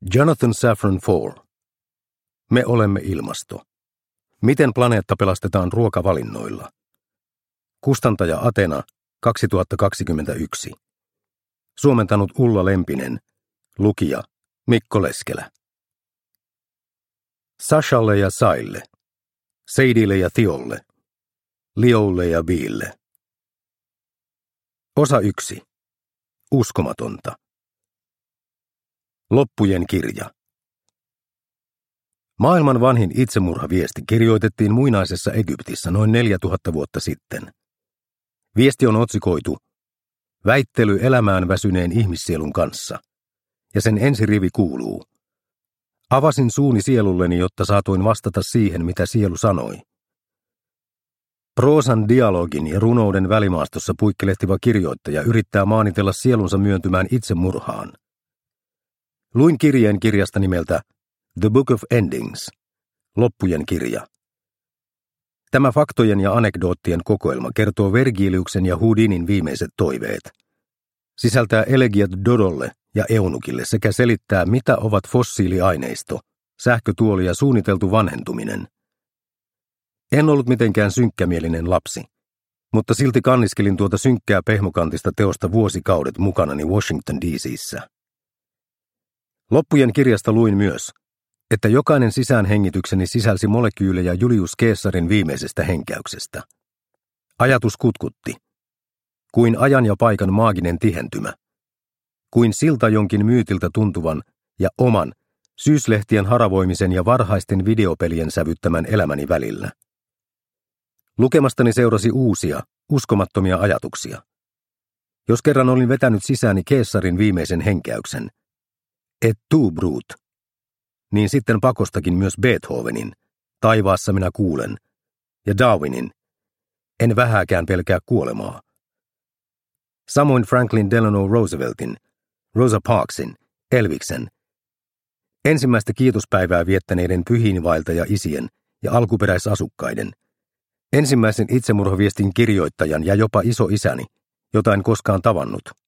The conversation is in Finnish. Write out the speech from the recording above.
Jonathan Safran Foer. Me olemme ilmasto. Miten planeetta pelastetaan ruokavalinnoilla? Kustantaja Atena, 2021. Suomentanut Ulla Lempinen. Lukija Mikko Leskelä. Sashalle ja Saille. Seidille ja Thiolle. Leolle ja Bille. Osa 1. Uskomatonta. Loppujen kirja. Maailman vanhin itsemurhaviesti kirjoitettiin muinaisessa Egyptissä noin 4000 vuotta sitten. Viesti on otsikoitu Väittely elämään väsyneen ihmissielun kanssa, ja sen ensirivi kuuluu: Avasin suuni sielulleni, jotta saatoin vastata siihen, mitä sielu sanoi. Proosan, dialogin ja runouden välimaastossa puikkelehtiva kirjoittaja yrittää maanitella sielunsa myöntymään itsemurhaan. Luin kirjeen kirjasta nimeltä The Book of Endings, loppujen kirja. Tämä faktojen ja anekdoottien kokoelma kertoo Vergiliuksen ja Houdinin viimeiset toiveet. Sisältää elegiat Dodolle ja Eunukille sekä selittää, mitä ovat fossiiliaineisto, sähkötuoli ja suunniteltu vanhentuminen. En ollut mitenkään synkkämielinen lapsi, mutta silti kanniskelin tuota synkkää pehmokantista teosta vuosikaudet mukanani Washington DC:ssä. Loppujen kirjasta luin myös, että jokainen sisäänhengitykseni sisälsi molekyylejä Julius Caesarin viimeisestä henkäyksestä. Ajatus kutkutti. Kuin ajan ja paikan maaginen tihentymä. Kuin silta jonkin myytiltä tuntuvan ja oman, syyslehtien haravoimisen ja varhaisten videopelien sävyttämän elämäni välillä. Lukemastani seurasi uusia, uskomattomia ajatuksia. Jos kerran olin vetänyt sisääni Caesarin viimeisen henkäyksen, et tu brut, niin sitten pakostakin myös Beethovenin, Taivaassa minä kuulen, ja Darwinin, En vähääkään pelkää kuolemaa. Samoin Franklin Delano Rooseveltin, Rosa Parksin, Elviksen, ensimmäistä kiitospäivää viettäneiden pyhiinvaeltaja-isien ja alkuperäisasukkaiden, ensimmäisen itsemurhaviestin kirjoittajan ja jopa isoisäni, jota en koskaan tavannut,